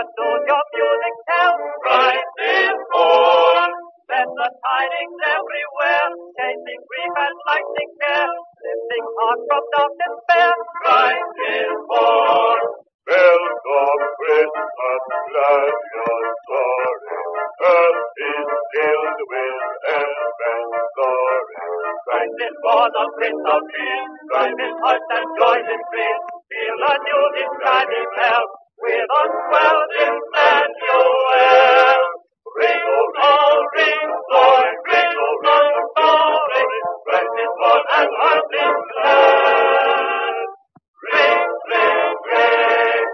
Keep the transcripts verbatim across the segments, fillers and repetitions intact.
what does your music tell? Christ is born. Let the tidings everywhere, chasing grief and lightning care, lifting hearts from dark despair. Christ is born. Bells of Christmas, glad your story. Earth is filled with help and glory. Christ is born, the Prince of Peace. Christ is heart and joy increase. Feel the music shining bell. With us swells Emmanuel. Ring, oh, ring, Lord, ring, oh, run, glory. Christ is born and heart is glad. Ring, ring, ring.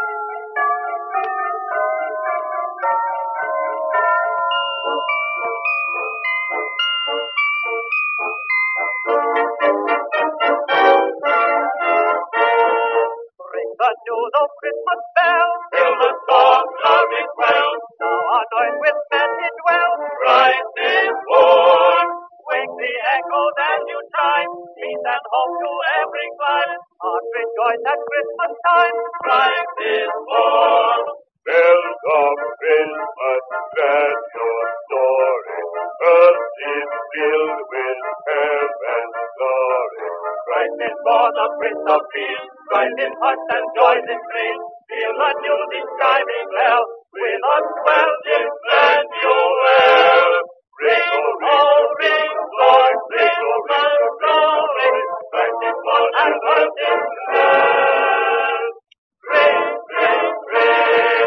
Ring the news of Christmas bells. Till the storm cloudy quell. Now our noise with men it dwell. Christ is born. Swing the echoes as you chime. Peace and hope to every clime. Hearts rejoice at Christmas time. Christ is born. Bells of Christmas, glad your story. Earth is filled with help and glory. Christ is born, the Prince of Peace. Christ in heart and joy increase. Feel the music chiming bell. With us swells Emmanuel. Ring, oh, ring, Lord, ring, oh, run, glory. Christ is born and heart is glad. Ring, ring, ring.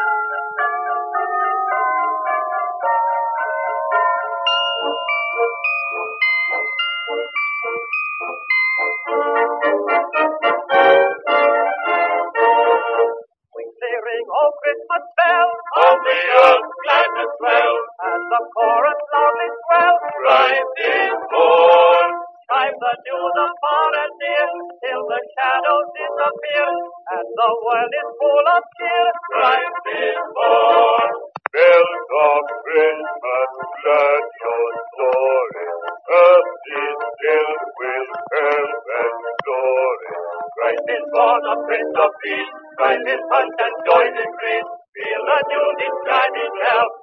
Oh, Christmas bells, On the earth gladness swells. as the chorus loudly swells. Christ is born. Chime the news of far and near, till the shadows disappear, and the world is full of cheer. Christ is born. Bells of Christmas, glad your story. Earth is filled with help and glory. Christ is born, the Prince of Peace. Christ is heart and joy increase. Feel the music shining bell.